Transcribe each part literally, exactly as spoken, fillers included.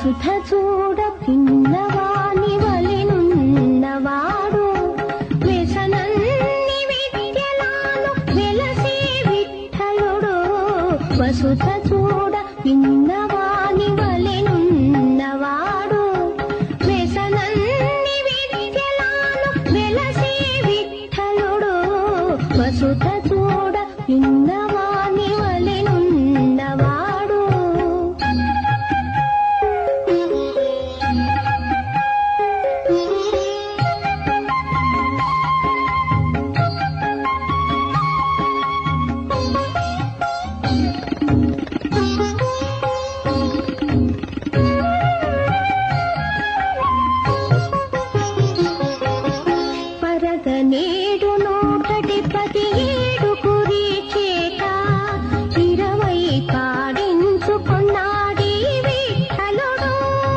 వసుధ చూడ పిన్నవాని వలెనున్నవాడు వ్యసనన్ని విద్యలాను వెలసే విఠలుడు వసుధ చూడ పిన్నవాని వలెనున్నవాడు వ్యసనన్ని విద్యలాను వెలసే విఠలుడు వసుధ చూడ పిన్నవాని వలెనున్నవాడు పరగనేడు నూటటి పది ఏడు కురి చేత ఇరవై కాడించుకున్నాడి విఠలుడు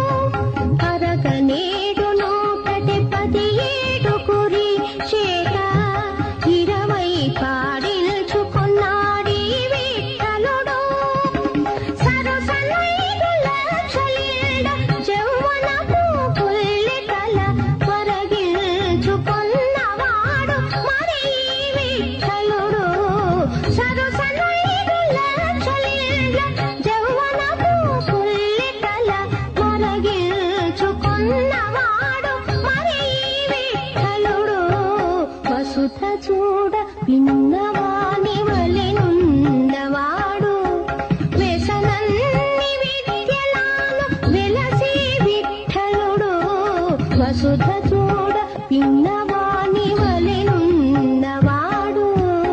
పరగనేడు నూటటి పది ఏడు కురి చేత ఇరవై కాడించుకున్నాడి విఠలుడు సరసనైదు లక్షలిండ జౌవనపు పుల్లికల వరగిల్చుకున్నవాడు మరి విఠలుడు సరసనైదు లక్షలిండ జౌవనపు పుల్లికల వరగిల్చుకున్నవాడు మరి విఠలుడు వసుధ చూడ పిన్నవాని వలెనున్నవాడు వ్యసనన్ని విద్యలాను వెలసే విఠలుడు వసుధ చూడ పిన్నవాని వలెనున్నవాడు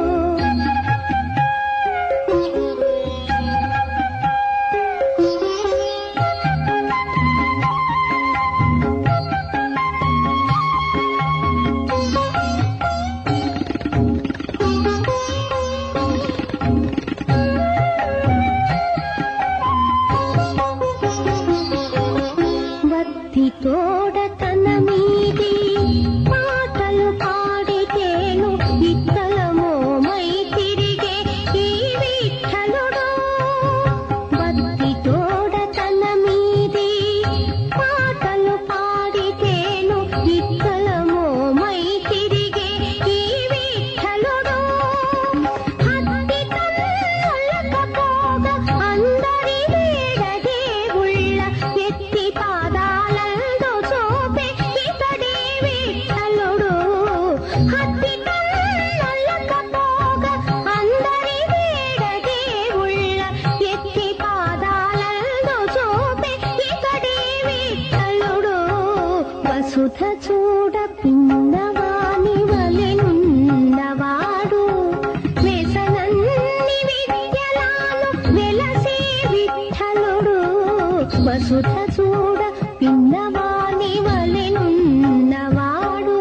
వత్తి తోడ తన మీది పాటలు పాడితేను ఇత్తలమోమై తిరిగే ఈ విఠలుడు వత్తి తోడ తన మీది పాటలు పాడితేను ఇత్తలమోమై తిరిగే ఈ విఠలుడు హత్తి తన్నొల్లకపోగా అందరి వేడదే ఉళ్ళ ఎత్తి పాదాలందు చూపే ఇతడే విఠలుడు హత్తి తన్నొల్లకపోగా అందరి వేడదే ఉళ్ళ ఎత్తి పాదాలందు చూపే ఇతడే విఠలుడు వసుధ చూడ పిన్నవాని వలెనున్నవాడు వ్యసనన్ని విద్యలాను వెలసే విఠలుడు వసుధ చూడ పిన్నవాని వలెనున్నవాడు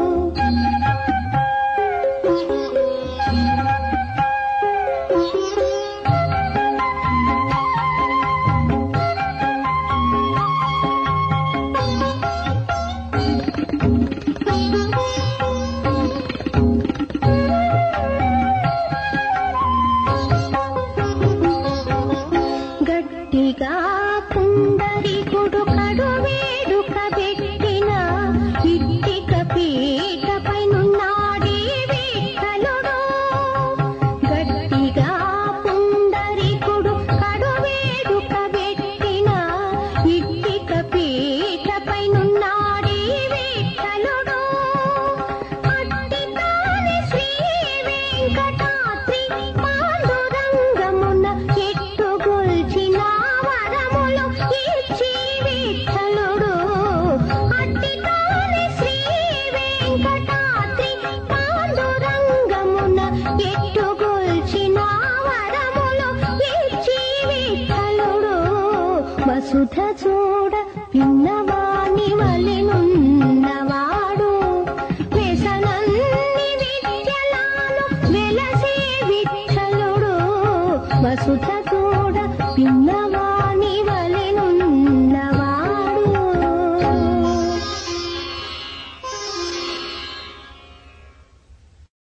గట్టిగా పుండరీకుడు కడు వేడుక పెట్టిన ఇట్టిక పీటపైనున్నాడి విఠలుడు గట్టిగా పుండరీకుడు కడు వేడుక పెట్టిన ఇట్టిక పీటపైనున్నాడి విఠలుడు అట్టి తాని శ్రీ వెంకటాద్రి పాండురంగమున ఎట్టుగొల్చిన వరములు ఇచ్చి విఠలుడు అట్టి తాని శ్రీ వెంకటాద్రి పాండురంగమున ఎట్టుగొల్చిన వరములు ఇచ్చి విఠలుడు వసుధ చూడ పిన్నవాని వలెనున్నవాడు వ్యసనన్ని విద్యలాను వెలసే విఠలుడు వసుధ చూడ పిన్నవాని